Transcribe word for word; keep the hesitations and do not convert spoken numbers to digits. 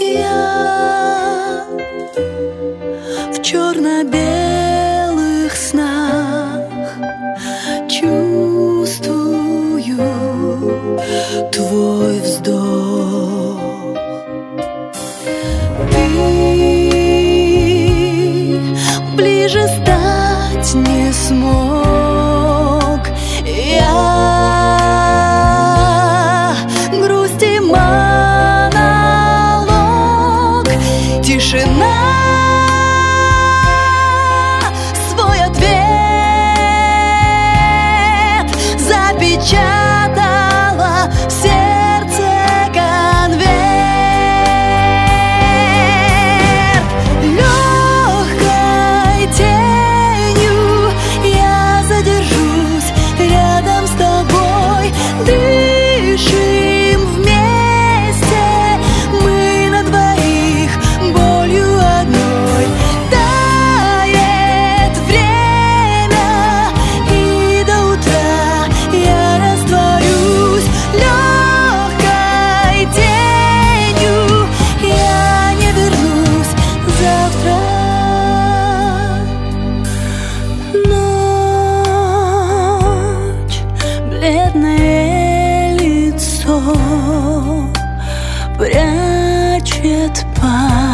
Я в черно-белых снах чувствую твой вздох. Ты ближе стать не смог. Я грусти монолог. Тишина свой ответ запечатала в сердце конверт. Легкой тенью я задержусь рядом с тобой. Дышим вместе мы на двоих болью одной. Тает время, и до утра я растворюсь легкой тенью. Я не вернусь завтра. Ночь, бледное лицо прячет память.